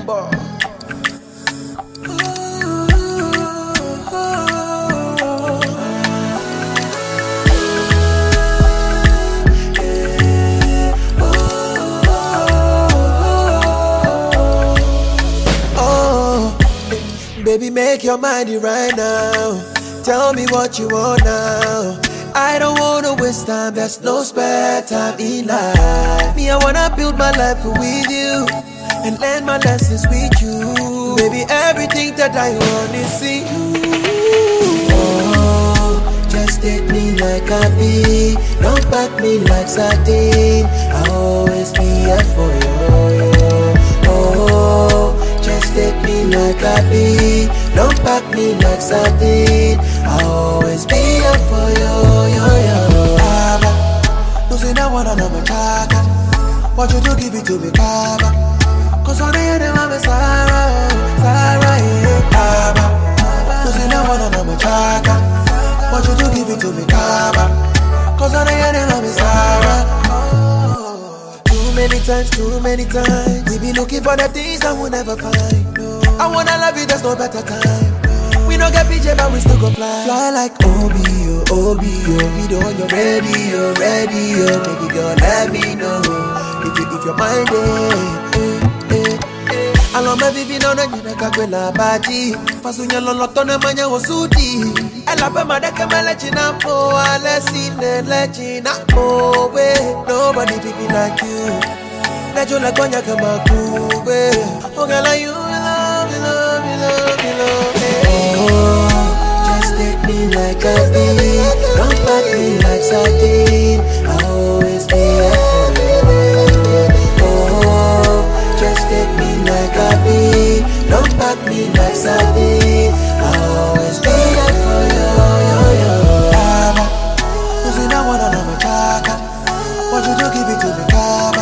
boy. Baby, make your mind right now. Tell me what you want now. I don't wanna waste time, there's no spare time in life. Me, I wanna build my life with you and learn my lessons with you. Baby, everything that I want is see you. Oh, just take me like I be. Don't pack me like sardine. I'll always be here for you. Oh, just take me like I be. Don't pack me like sardine. I'll always be here for you, Baba, no say now one on my chaka. Want you to give it to me, Baba. Cause on the end of my Sarah, yeah, Baba. No say now one on my chaka. Want you to give it to me, Baba. Cause on the end of my Sarah. Too many times, we be looking for the things I will never find. I wanna love you, there's no better time. We don't get PJ, but we still go fly. Fly like OBO, we don't you're ready, baby girl, let me know if you're minded. I love my vivi no nyina kakwela baji. Fasunya loloto na manya wosudi. Ela pe madeke melechina po, alesine lechina po. Nobody be like you. Nejo la konya kama kube. Oh girl, you love. Oh, just take me like I be. Don't pack me like sardine. I'll always be here for you. Oh, just take me like I be. Don't pack me like sardine. I'll always be here for you, Baba, you see that one on my chaka. Want you to give it to me, Baba.